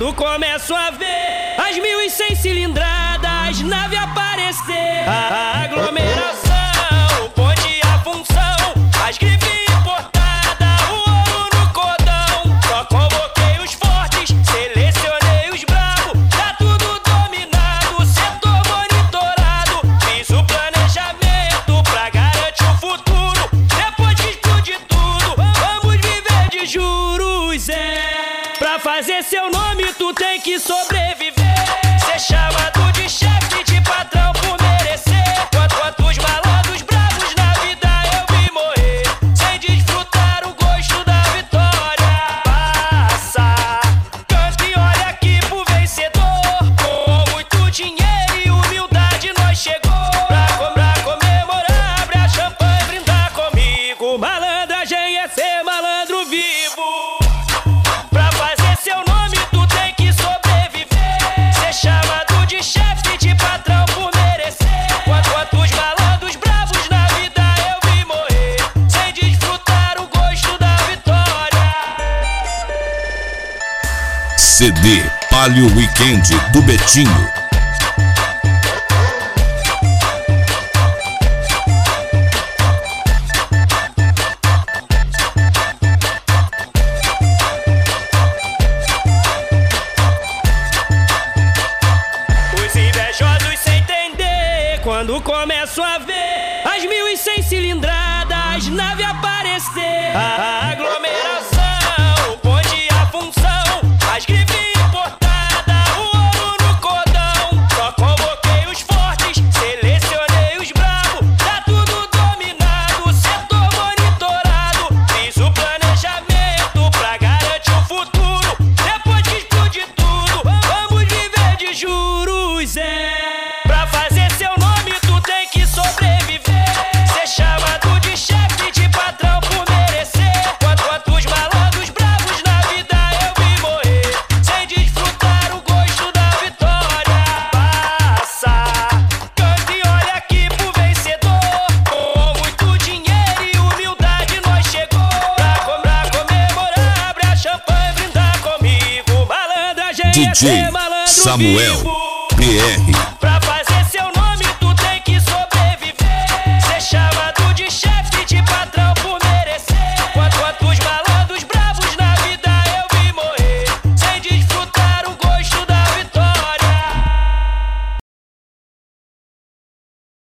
Quando começo a ver as 1.100 cilindradas, nave aparecer, a aglomeração, o bonde e a função, as grifes importadas, o ouro no cordão. Só convoquei os fortes, selecionei os bravos, tá tudo dominado, setor monitorado. Fiz o planejamento pra garantir o futuro. Depois que explode tudo, vamos viver de juros, Pra fazer seu nome tu tem que sobreviver. Ser chamado de chefe, de patrão por merecer. Quantos malandros bravos na vida eu vi morrer sem desfrutar o gosto da vitória. Passa, canta e olha aqui pro vencedor. Com muito dinheiro e humildade nós chegou pra comemorar, abre a champanhe e brindar comigo. Malandragem é ser malandro vivo. Seu nome tu tem que sobreviver. Ser chamado de chefe, de patrão por merecer. Quantos malandros bravos na vida eu vi morrer sem desfrutar o gosto da vitória. CD Palio Weekend do Betinho. Quando começo a ver as 1.100 cilindradas, nave aparecer, a aglomeração, o bonde e a função, as grifes importadas, o ouro no cordão. Só convoquei os fortes, selecionei os bravos, tá tudo dominado, setor monitorado. Fiz o planejamento pra garantir o futuro. Depois que explode tudo, vamos viver de juros, Pra fazer seu nome tu tem que sobreviver. Ser chamado de chefe, de patrão por merecer. Quantos malandros bravos na vida eu vi morrer sem desfrutar o gosto da vitória. Passa, canta e olha aqui pro vencedor. Com muito dinheiro e humildade nós chegou pra comemorar, abre a champanhe e brindar comigo. Malandragem DJ Samuel PR. Pra fazer seu nome tu tem que sobreviver. Ser chamado